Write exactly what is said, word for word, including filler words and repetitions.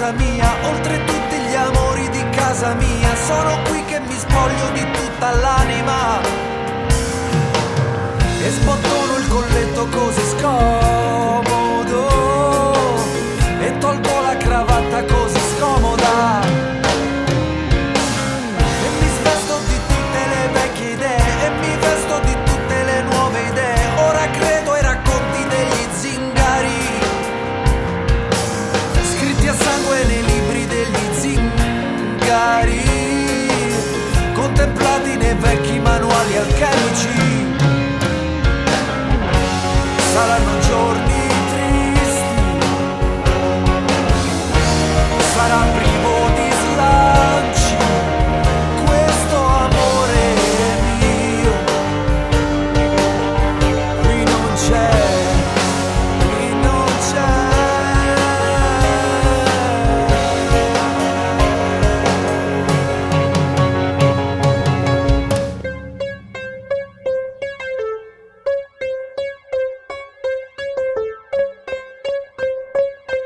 casa mia, oltre tutti gli amori di casa mia. Sono qui che mi spoglio di tutta l'anima e sbottono il colletto così scomodo e tolgo la cravatta così scomoda e mi svesto di tutte le vecchie idee e mi vesto di tutte le nuove idee. Ora credo ai racconti degli zingari scritti a sangue nei libri degli zingari, contemplati nei vecchi manuali alchemici. Saranno giorni tristi, sarà